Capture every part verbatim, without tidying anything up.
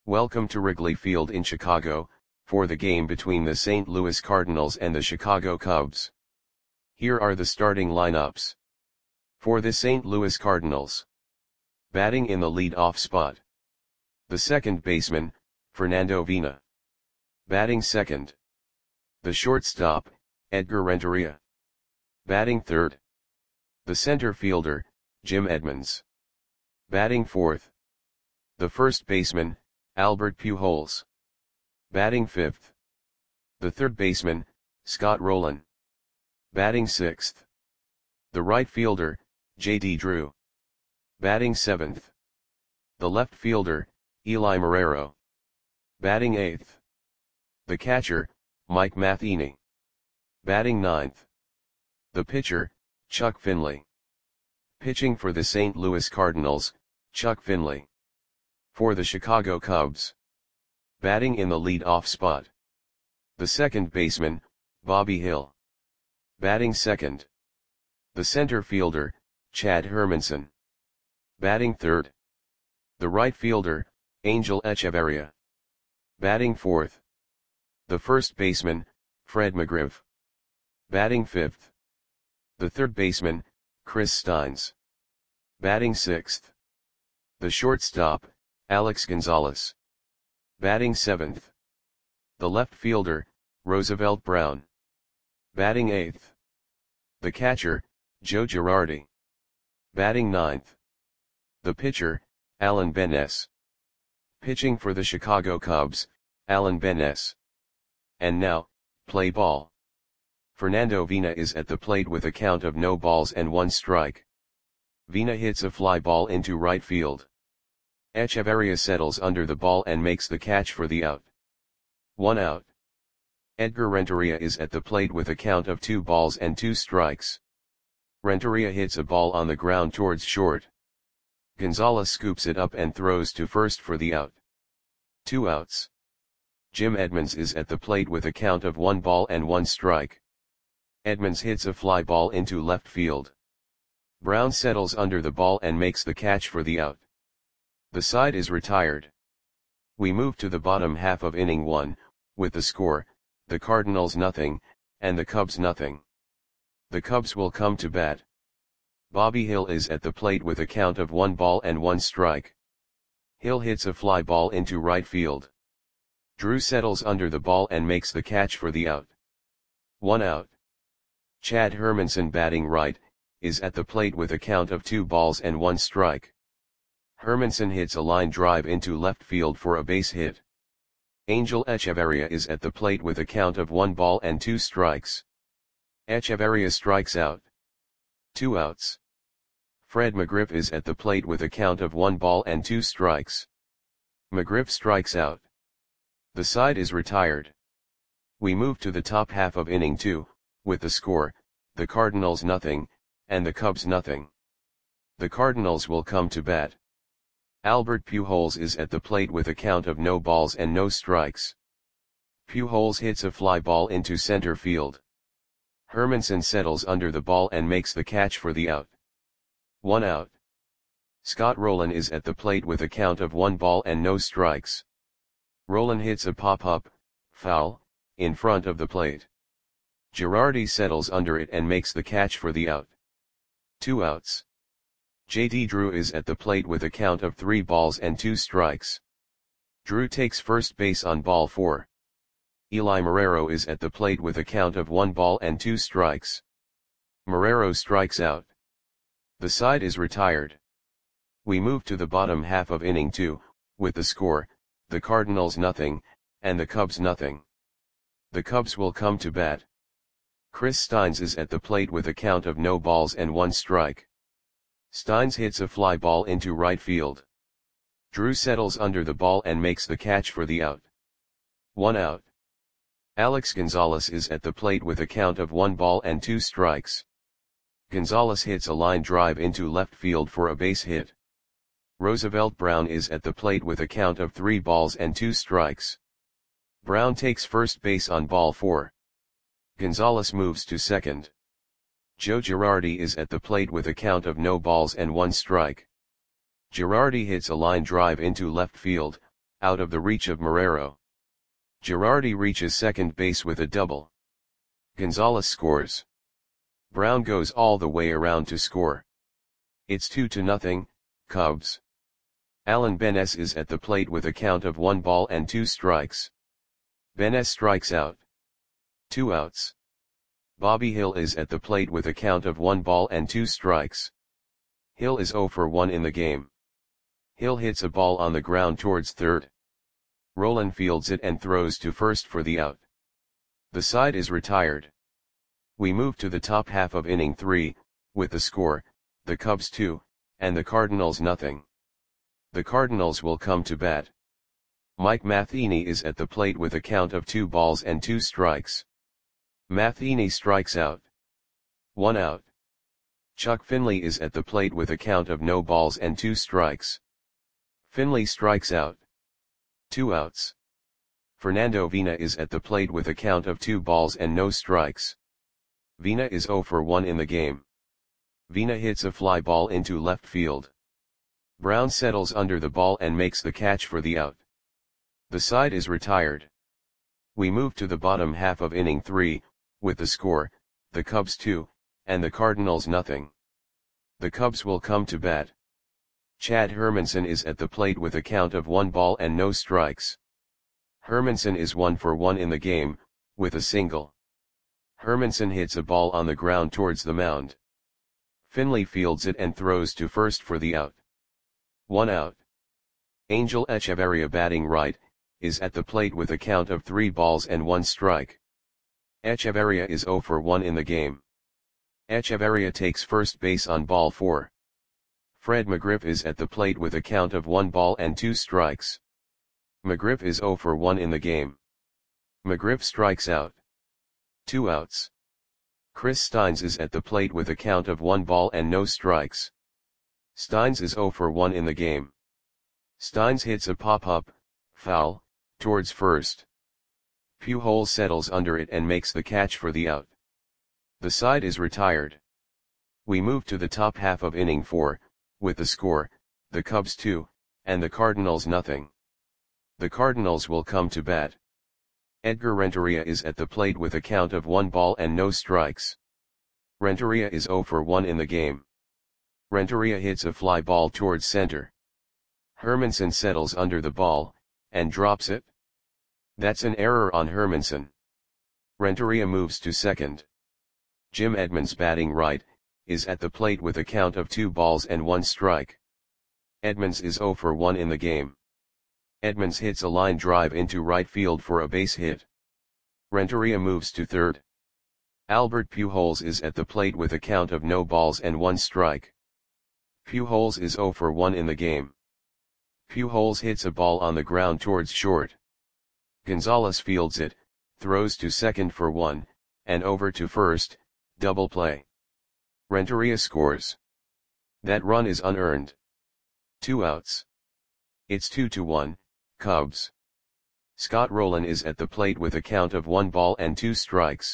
Welcome to Wrigley Field in Chicago, for the game between the Saint Louis Cardinals and the Chicago Cubs. Here are the starting lineups. For the Saint Louis Cardinals. Batting in the lead-off spot. The second baseman, Fernando Vina. Batting second. The shortstop, Edgar Renteria. Batting third. The center fielder, Jim Edmonds. Batting fourth. The first baseman, Albert Pujols. Batting fifth. The third baseman, Scott Rolen. Batting sixth. The right fielder, J D Drew. Batting seventh. The left fielder, Eli Marrero. Batting eighth. The catcher, Mike Matheny. Batting ninth. The pitcher, Chuck Finley. Pitching for the Saint Louis Cardinals, Chuck Finley. For the Chicago Cubs. Batting in the lead-off spot. The second baseman, Bobby Hill. Batting second. The center fielder, Chad Hermanson. Batting third. The right fielder, Angel Echeverria. Batting fourth. The first baseman, Fred McGriff. Batting fifth. The third baseman, Chris Steins. Batting sixth. The shortstop, Alex Gonzalez. Batting seventh. The left fielder, Roosevelt Brown. Batting eighth. The catcher, Joe Girardi. Batting ninth. The pitcher, Alan Benes. Pitching for the Chicago Cubs, Alan Benes. And now, play ball. Fernando Vina is at the plate with a count of no balls and one strike. Vina hits a fly ball into right field. Echeverria settles under the ball and makes the catch for the out. One out. Edgar Renteria is at the plate with a count of two balls and two strikes. Renteria hits a ball on the ground towards short. Gonzalez scoops it up and throws to first for the out. Two outs. Jim Edmonds is at the plate with a count of one ball and one strike. Edmonds hits a fly ball into left field. Brown settles under the ball and makes the catch for the out. The side is retired. We move to the bottom half of inning one, with the score, the Cardinals nothing, and the Cubs nothing. The Cubs will come to bat. Bobby Hill is at the plate with a count of one ball and one strike. Hill hits a fly ball into right field. Drew settles under the ball and makes the catch for the out. One out. Chad Hermanson, batting right, is at the plate with a count of two balls and one strike. Hermanson hits a line drive into left field for a base hit. Angel Echeverria is at the plate with a count of one ball and two strikes. Echeverria strikes out. Two outs. Fred McGriff is at the plate with a count of one ball and two strikes. McGriff strikes out. The side is retired. We move to the top half of inning two, with the score, the Cardinals nothing, and the Cubs nothing. The Cardinals will come to bat. Albert Pujols is at the plate with a count of no balls and no strikes. Pujols hits a fly ball into center field. Hermanson settles under the ball and makes the catch for the out. One out. Scott Rolen is at the plate with a count of one ball and no strikes. Rolen hits a pop-up, foul, in front of the plate. Girardi settles under it and makes the catch for the out. Two outs. J D Drew is at the plate with a count of three balls and two strikes. Drew takes first base on ball four. Eli Marrero is at the plate with a count of one ball and two strikes. Marrero strikes out. The side is retired. We move to the bottom half of inning two, with the score, the Cardinals nothing, and the Cubs nothing. The Cubs will come to bat. Chris Steins is at the plate with a count of no balls and one strike. Steins hits a fly ball into right field. Drew settles under the ball and makes the catch for the out. One out. Alex Gonzalez is at the plate with a count of one ball and two strikes. Gonzalez hits a line drive into left field for a base hit. Roosevelt Brown is at the plate with a count of three balls and two strikes. Brown takes first base on ball four. Gonzalez moves to second. Joe Girardi is at the plate with a count of no balls and one strike. Girardi hits a line drive into left field, out of the reach of Marrero. Girardi reaches second base with a double. Gonzalez scores. Brown goes all the way around to score. It's two to nothing, Cubs. Alan Benes is at the plate with a count of one ball and two strikes. Benes strikes out. Two outs. Bobby Hill is at the plate with a count of one ball and two strikes. Hill is oh for one in the game. Hill hits a ball on the ground towards third. Rolen fields it and throws to first for the out. The side is retired. We move to the top half of inning three, with the score, the Cubs two, and the Cardinals nothing. The Cardinals will come to bat. Mike Matheny is at the plate with a count of two balls and two strikes. Matheny strikes out. One out. Chuck Finley is at the plate with a count of no balls and two strikes. Finley strikes out. Two outs. Fernando Vina is at the plate with a count of two balls and no strikes. Vina is oh for one in the game. Vina hits a fly ball into left field. Brown settles under the ball and makes the catch for the out. The side is retired. We move to the bottom half of inning three, with the score, the Cubs two, and the Cardinals nothing. The Cubs will come to bat. Chad Hermanson is at the plate with a count of one ball and no strikes. Hermanson is one for one in the game, with a single. Hermanson hits a ball on the ground towards the mound. Finley fields it and throws to first for the out. One out. Angel Echeverria, batting right, is at the plate with a count of three balls and one strike. Echeverria is oh for one in the game. Echeverria takes first base on ball four. Fred McGriff is at the plate with a count of one ball and two strikes. McGriff is oh for one in the game. McGriff strikes out. Two outs. Chris Steins is at the plate with a count of one ball and no strikes. Steins is oh for one in the game. Steins hits a pop-up, foul, towards first. Pujols settles under it and makes the catch for the out. The side is retired. We move to the top half of inning four, with the score, the Cubs two, and the Cardinals nothing. The Cardinals will come to bat. Edgar Renteria is at the plate with a count of one ball and no strikes. Renteria is oh for one in the game. Renteria hits a fly ball towards center. Hermanson settles under the ball, and drops it. That's an error on Hermanson. Renteria moves to second. Jim Edmonds, batting right, is at the plate with a count of two balls and one strike. Edmonds is oh for one in the game. Edmonds hits a line drive into right field for a base hit. Renteria moves to third. Albert Pujols is at the plate with a count of no balls and one strike. Pujols is oh for one in the game. Pujols hits a ball on the ground towards short. Gonzalez fields it, throws to second for one, and over to first, double play. Renteria scores. That run is unearned. Two outs. It's two to one, Cubs. Scott Rolen is at the plate with a count of one ball and two strikes.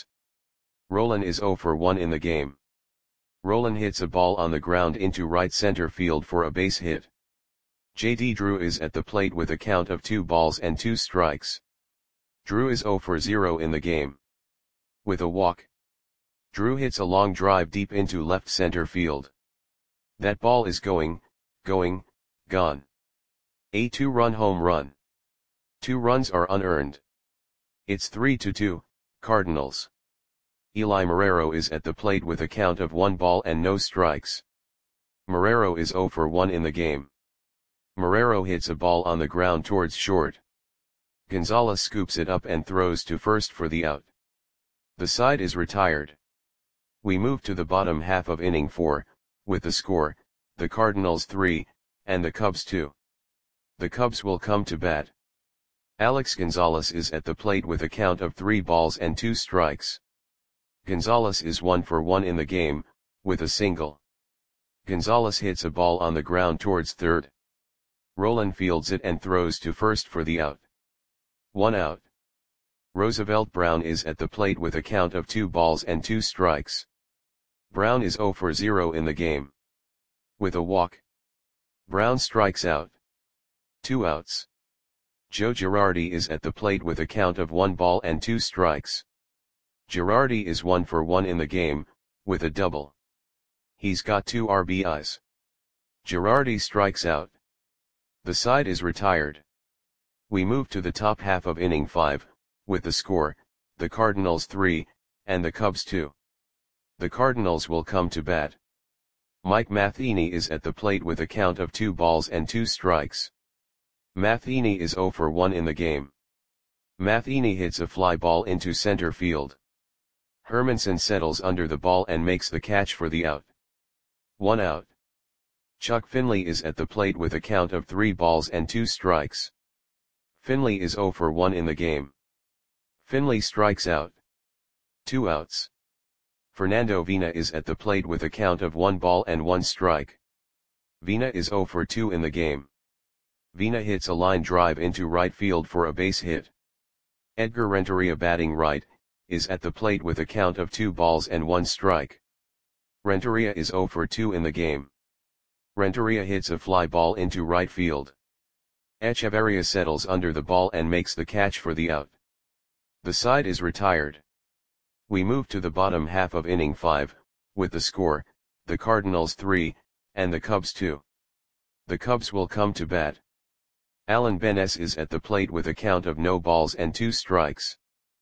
Rolen is oh for one in the game. Rolen hits a ball on the ground into right center field for a base hit. J D Drew is at the plate with a count of two balls and two strikes. Drew is oh for zero in the game. With a walk. Drew hits a long drive deep into left center field. That ball is going, going, gone. A two-run home run. Two runs are unearned. It's three to two, Cardinals. Eli Marrero is at the plate with a count of one ball and no strikes. Marrero is oh for one in the game. Marrero hits a ball on the ground towards short. Gonzalez scoops it up and throws to first for the out. The side is retired. We move to the bottom half of inning four, with the score, the Cardinals three, and the Cubs two. The Cubs will come to bat. Alex Gonzalez is at the plate with a count of three balls and two strikes. Gonzalez is one for one in the game, with a single. Gonzalez hits a ball on the ground towards third. Rolen fields it and throws to first for the out. One out. Roosevelt Brown is at the plate with a count of two balls and two strikes. Brown is oh for zero in the game. With a walk. Brown strikes out. Two outs. Joe Girardi is at the plate with a count of one ball and two strikes. Girardi is one for one in the game, with a double. He's got two R B Is. Girardi strikes out. The side is retired. We move to the top half of inning five, with the score, the Cardinals three, and the Cubs two. The Cardinals will come to bat. Mike Matheny is at the plate with a count of two balls and two strikes. Matheny is zero for one in the game. Matheny hits a fly ball into center field. Hermanson settles under the ball and makes the catch for the out. One out. Chuck Finley is at the plate with a count of three balls and two strikes. Finley is zero for one in the game. Finley strikes out. Two outs. Fernando Vina is at the plate with a count of one ball and one strike. Vina is zero for two in the game. Vina hits a line drive into right field for a base hit. Edgar Renteria, batting right, is at the plate with a count of two balls and one strike. Renteria is zero for two in the game. Renteria hits a fly ball into right field. Echeverria settles under the ball and makes the catch for the out. The side is retired. We move to the bottom half of inning five, with the score, the Cardinals three, and the Cubs two. The Cubs will come to bat. Alan Benes is at the plate with a count of no balls and two strikes.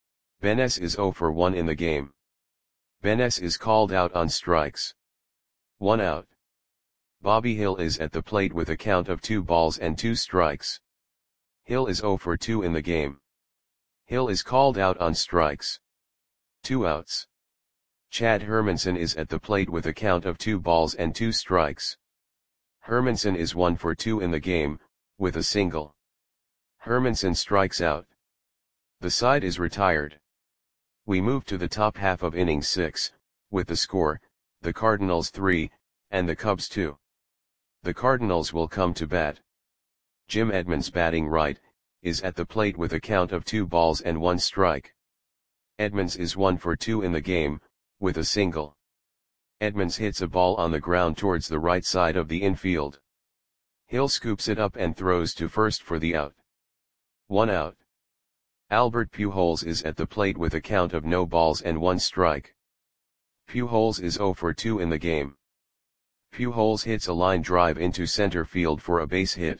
Benes is zero for one in the game. Benes is called out on strikes. One out. Bobby Hill is at the plate with a count of two balls and two strikes. Hill is zero for two in the game. Hill is called out on strikes. Two outs. Chad Hermanson is at the plate with a count of two balls and two strikes. Hermanson is one for two in the game, with a single. Hermanson strikes out. The side is retired. We move to the top half of inning six, with the score, the Cardinals three, and the Cubs two. The Cardinals will come to bat. Jim Edmonds, batting right, is at the plate with a count of two balls and one strike. Edmonds is one for two in the game, with a single. Edmonds hits a ball on the ground towards the right side of the infield. Hill scoops it up and throws to first for the out. One out. Albert Pujols is at the plate with a count of no balls and one strike. Pujols is zero for two in the game. Pujols hits a line drive into center field for a base hit.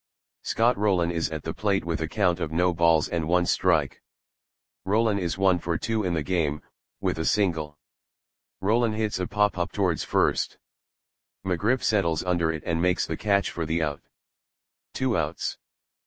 Scott Rowland is at the plate with a count of no balls and one strike. Rowland is one for two in the game, with a single. Rowland hits a pop-up towards first. McGriff settles under it and makes the catch for the out. Two outs.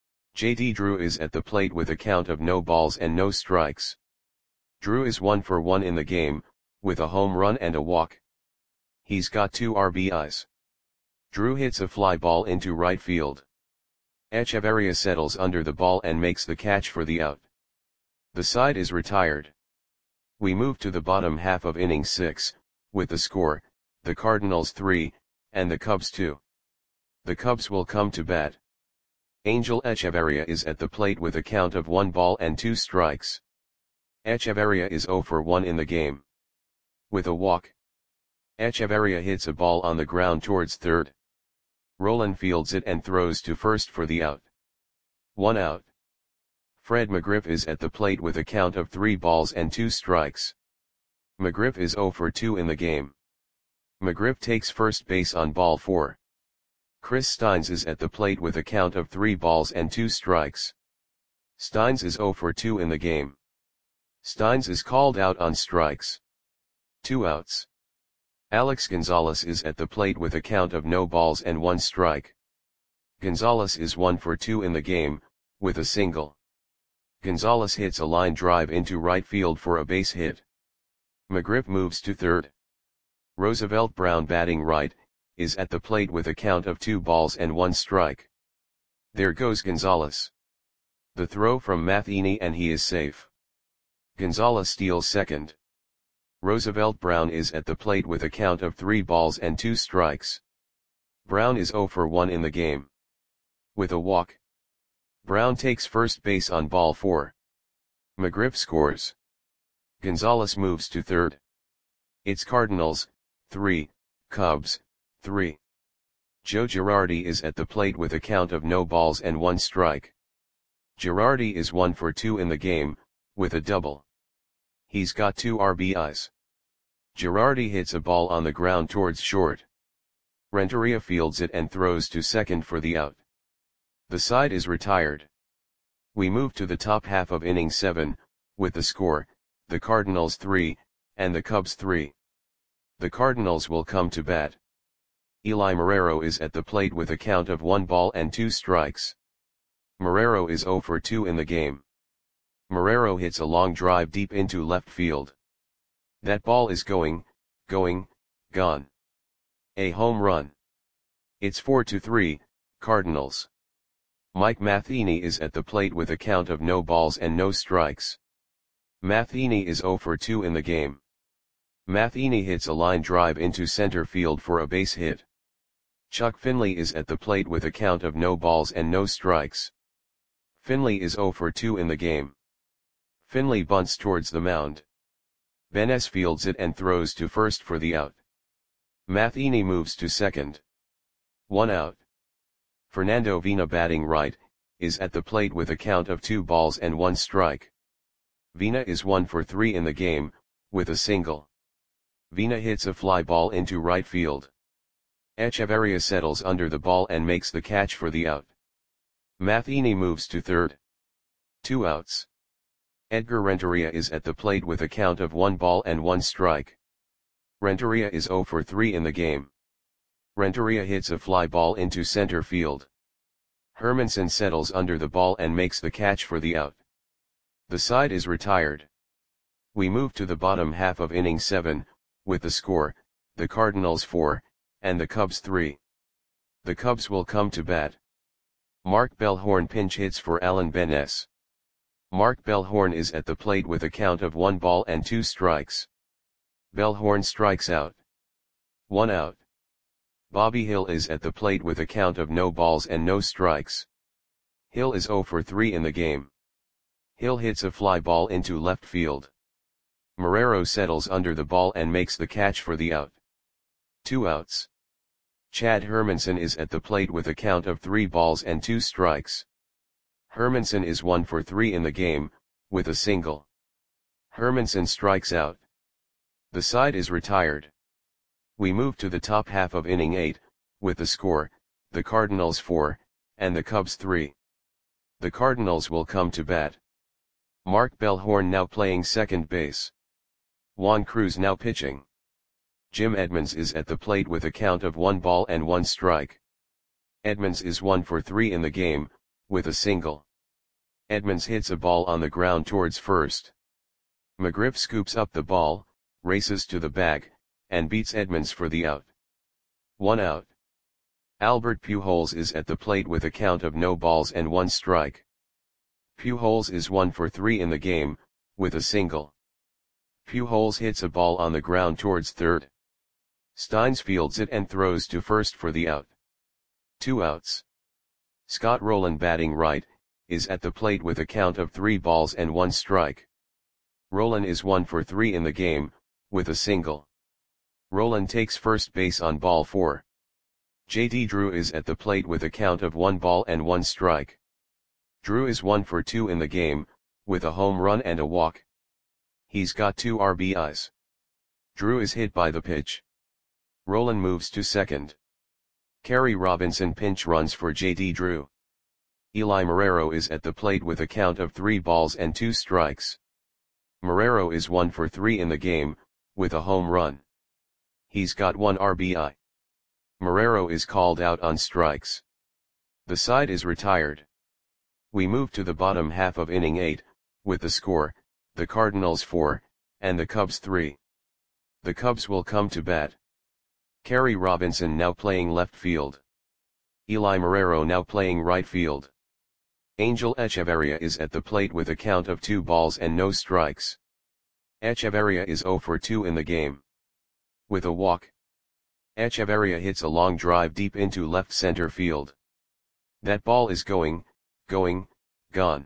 J D Drew is at the plate with a count of no balls and no strikes. Drew is one for one in the game, with a home run and a walk. He's got two R B Is. Drew hits a fly ball into right field. Echeverria settles under the ball and makes the catch for the out. The side is retired. We move to the bottom half of inning six, with the score, the Cardinals three, and the Cubs two. The Cubs will come to bat. Angel Echeverria is at the plate with a count of one ball and two strikes. Echeverria is zero for one in the game. With a walk. Echeverria hits a ball on the ground towards third. Rowland fields it and throws to first for the out. One out. Fred McGriff is at the plate with a count of three balls and two strikes. McGriff is zero for two in the game. McGriff takes first base on ball four. Chris Steins is at the plate with a count of three balls and two strikes. Steins is zero for two in the game. Steins is called out on strikes. Two outs. Alex Gonzalez is at the plate with a count of no balls and one strike. Gonzalez is one for two in the game, with a single. Gonzalez hits a line drive into right field for a base hit. McGriff moves to third. Roosevelt Brown, batting right, is at the plate with a count of two balls and one strike. There goes Gonzalez. The throw from Matheny and he is safe. Gonzalez steals second. Roosevelt Brown is at the plate with a count of three balls and two strikes. Brown is zero for one in the game. With a walk. Brown takes first base on ball four. McGriff scores. Gonzalez moves to third. It's Cardinals, three, Cubs, three. Joe Girardi is at the plate with a count of no balls and one strike. Girardi is one for two in the game, with a double. He's got two R B Is. Girardi hits a ball on the ground towards short. Renteria fields it and throws to second for the out. The side is retired. We move to the top half of inning seven, with the score, the Cardinals three, and the Cubs three. The Cardinals will come to bat. Eli Marrero is at the plate with a count of one ball and two strikes. Marrero is zero for two in the game. Marrero hits a long drive deep into left field. That ball is going, going, gone. A home run. It's four to three, Cardinals. Mike Matheny is at the plate with a count of no balls and no strikes. Matheny is zero for two in the game. Matheny hits a line drive into center field for a base hit. Chuck Finley is at the plate with a count of no balls and no strikes. Finley is zero for two in the game. Finley bunts towards the mound. Benes fields it and throws to first for the out. Matheny moves to second. One out. Fernando Vina, batting right, is at the plate with a count of two balls and one strike. Vina is one for three in the game, with a single. Vina hits a fly ball into right field. Echeverria settles under the ball and makes the catch for the out. Matheny moves to third. Two outs. Edgar Renteria is at the plate with a count of one ball and one strike. Renteria is zero for three in the game. Renteria hits a fly ball into center field. Hermanson settles under the ball and makes the catch for the out. The side is retired. We move to the bottom half of inning seven, with the score, the Cardinals four, and the Cubs three. The Cubs will come to bat. Mark Bellhorn pinch hits for Alan Benes. Mark Bellhorn is at the plate with a count of one ball and two strikes. Bellhorn strikes out. One out. Bobby Hill is at the plate with a count of no balls and no strikes. Hill is zero for three in the game. Hill hits a fly ball into left field. Marrero settles under the ball and makes the catch for the out. Two outs. Chad Hermanson is at the plate with a count of three balls and two strikes. Hermanson is one for three in the game, with a single. Hermanson strikes out. The side is retired. We move to the top half of inning eight, with the score, the Cardinals four, and the Cubs three. The Cardinals will come to bat. Mark Bellhorn now playing second base. Juan Cruz now pitching. Jim Edmonds is at the plate with a count of one ball and one strike. Edmonds is one for three in the game, with a single. Edmonds hits a ball on the ground towards first. McGriff scoops up the ball, races to the bag, and beats Edmonds for the out. One out. Albert Pujols is at the plate with a count of no balls and one strike. Pujols is one for three in the game, with a single. Pujols hits a ball on the ground towards third. Steins fields it and throws to first for the out. Two outs. Scott Rowland, batting right, is at the plate with a count of three balls and one strike. Rowland is one for three in the game, with a single. Rowland takes first base on ball four. J D Drew is at the plate with a count of one ball and one strike. Drew is one for two in the game, with a home run and a walk. He's got two R B Is. Drew is hit by the pitch. Rowland moves to second. Kerry Robinson pinch runs for J D Drew. Eli Marrero is at the plate with a count of three balls and two strikes. Marrero is one for three in the game, with a home run. He's got one R B I. Marrero is called out on strikes. The side is retired. We move to the bottom half of inning eight, with the score, the Cardinals four, and the Cubs three. The Cubs will come to bat. Kerry Robinson now playing left field. Eli Marrero now playing right field. Angel Echeverria is at the plate with a count of two balls and no strikes. Echeverria is zero for two in the game. With a walk. Echeverria hits a long drive deep into left center field. That ball is going, going, gone.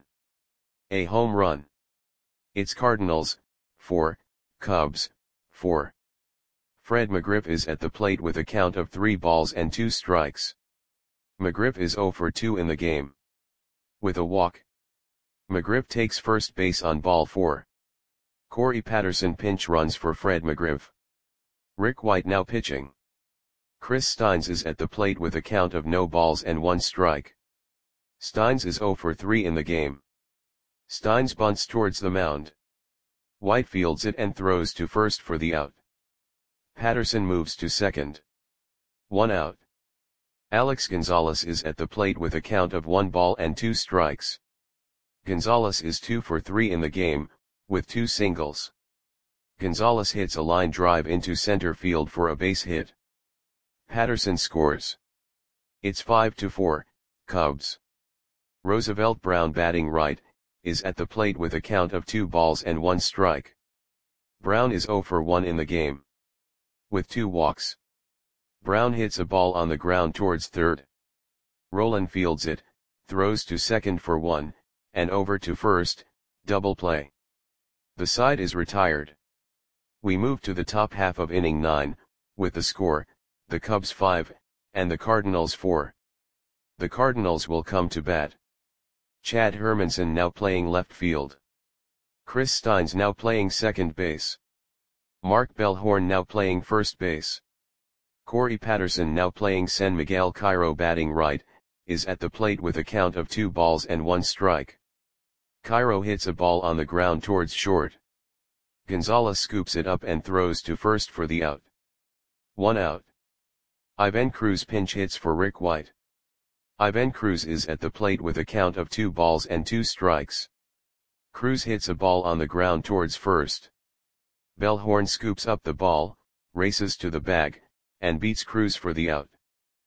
A home run. It's Cardinals, four, Cubs, four. Fred McGriff is at the plate with a count of three balls and two strikes. McGriff is zero for two in the game. With a walk. McGriff takes first base on ball four. Corey Patterson pinch runs for Fred McGriff. Rick White now pitching. Chris Steins is at the plate with a count of no balls and one strike. Steins is oh for three in the game. Steins bunts towards the mound. White fields it and throws to first for the out. Patterson moves to second. One out. Alex Gonzalez is at the plate with a count of one ball and two strikes. Gonzalez is two for three in the game, with two singles. Gonzalez hits a line drive into center field for a base hit. Patterson scores. It's five to four, Cubs. Roosevelt Brown batting right, is at the plate with a count of two balls and one strike. Brown is oh for one in the game. With two walks. Brown hits a ball on the ground towards third. Rolen fields it, throws to second for one, and over to first, double play. The side is retired. We move to the top half of inning nine, with the score, the Cubs five, and the Cardinals four. The Cardinals will come to bat. Chad Hermanson now playing left field. Chris Steins now playing second base. Mark Bellhorn now playing first base. Corey Patterson now playing San Miguel. Cairo batting right, is at the plate with a count of two balls and one strike. Cairo hits a ball on the ground towards short. Gonzalez scoops it up and throws to first for the out. One out. Ivan Cruz pinch hits for Rick White. Ivan Cruz is at the plate with a count of two balls and two strikes. Cruz hits a ball on the ground towards first. Bellhorn scoops up the ball, races to the bag, and beats Cruz for the out.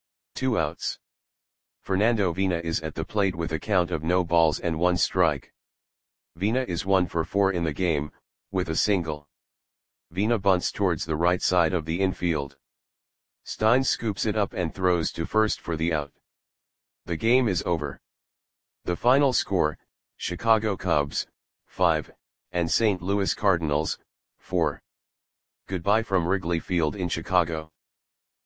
Two outs. Fernando Vina is at the plate with a count of no balls and one strike. Vina is one for four in the game, with a single. Vina bunts towards the right side of the infield. Steins scoops it up and throws to first for the out. The game is over. The final score, Chicago Cubs, five, and Saint Louis Cardinals, four. Goodbye from Wrigley Field in Chicago.